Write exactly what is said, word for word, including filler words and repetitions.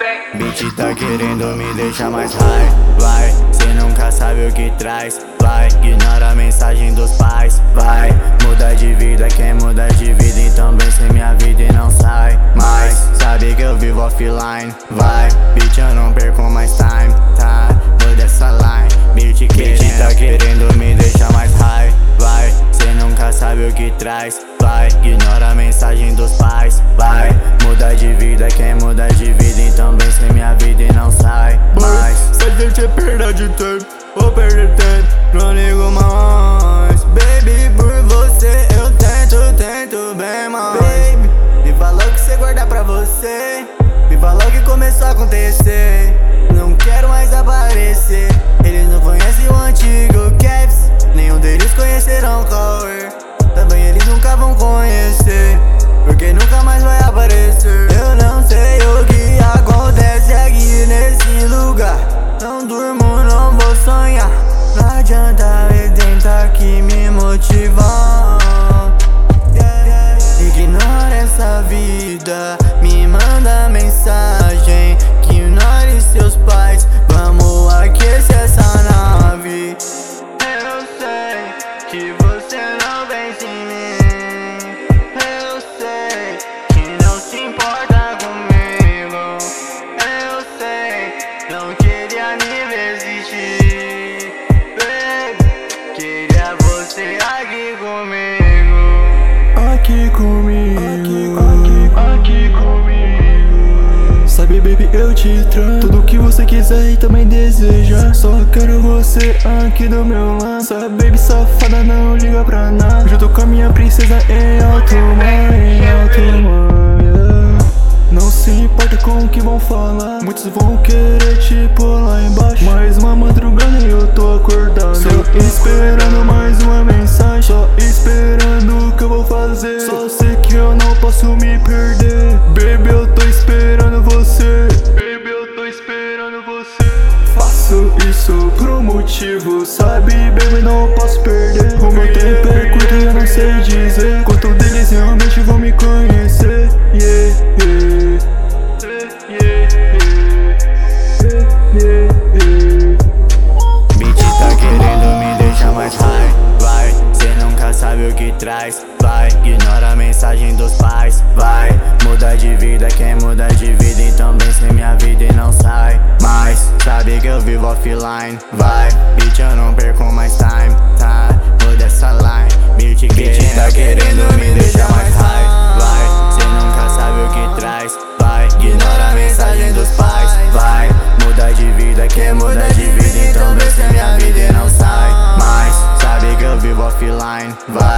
Bitch tá querendo me deixar mais high. Vai, cê nunca sabe o que traz. Vai, ignora a mensagem dos pais. Vai, muda de vida, quer mudar de vida, então vem sem minha vida e não sai mais. Sabe que eu vivo offline. Vai, bitch, eu não perco mais time. Tá, muda essa line. Bitch, bitch tá querendo me deixar mais high. Vai, cê nunca sabe o que traz. Vai, ignora a mensagem dos pais. Vai, muda de vida, quer mudar de vida, então vem sem minha vida e não sai mais. Se gente perda de tempo, ou perder tempo, não ligo mais. Baby, por você eu tento, tento bem mais. Baby, me falou que cê guarda pra você, me falou que começou a acontecer. Não quero mais aparecer. Eles não conhecem o antigo Caps, nenhum deles conhecerão Cauê. Também eles nunca vão conhecer, porque nunca mais vai aparecer. Eu não sei o que acontece aqui nesse lugar. Não durmo, não vou sonhar. Não adianta ele tentar aqui me motivar. Ignora essa vida, me manda mensagem que ignore seus pais. Vamos aquecer essa nave. Eu sei que você não vem sem mim. Eu sei que não se importa comigo. Eu sei, não queria me ver existir. Baby, queria você aqui comigo. aqui comigo, aqui, aqui, aqui comigo. Sabe, baby, eu te trago tudo que você quiser e também deseja. Só quero você aqui do meu lado. Sabe, baby, safada, não liga pra nada. Junto com a minha princesa em alto mar, em alto mar, yeah. Não se importa com o que vão falar. Muitos vão querer te pôr lá embaixo. Mais uma madrugada e eu tô acordado, só esperando mais uma mensagem. Só esperando o que eu vou fazer. Só sei que eu não posso me perder. Baby, eu tô esperando você. Baby, eu tô esperando você. Faço isso por um motivo, sabe, baby, não posso perder. O meu tempo é curto e eu não sei dizer quanto deles realmente vão me conhecer. Yeah, yeah. Bitch tá querendo me deixar mais high. Vai, cê nunca sabe o que traz. Vai, ignora a mensagem dos pais. Vai, muda de vida, quer mudar de vida, então vem sem minha vida e não sai mais. Sabe que eu vivo offline. Vai, bitch, eu não perco mais time. Tá, muda essa line. Bitch, bitch tá querendo me deixar mais high. Vai, cê nunca sabe o que traz. Vai, ignora a mensagem dos pais. Vai, muda de vida, quer mudar de vida, então vem sem minha vida e não sai mais. Sabe que eu vivo offline. Vai.